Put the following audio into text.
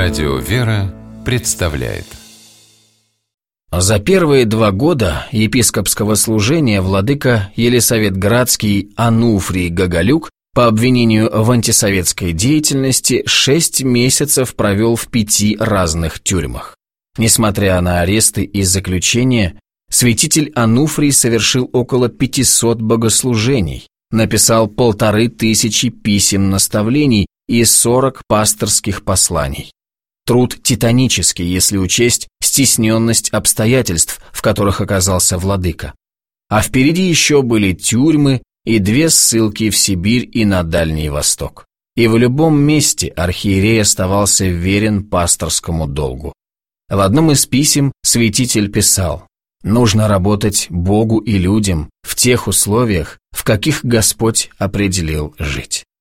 Радио «Вера» представляет. За первые 2 года епископского служения владыка Елисаветградский Ануфрий Гоголюк по обвинению в антисоветской деятельности 6 месяцев провел в 5 разных тюрьмах. Несмотря на аресты и заключения, святитель Ануфрий совершил около 500 богослужений, написал 1500 писем наставлений и 40 пасторских посланий. Труд титанический, если учесть стесненность обстоятельств, в которых оказался владыка. А впереди еще были тюрьмы и 2 ссылки в Сибирь и на Дальний Восток. И в любом месте архиерей оставался верен пасторскому долгу. В одном из писем святитель писал: «Нужно работать Богу и людям в тех условиях, в каких Господь определил жить».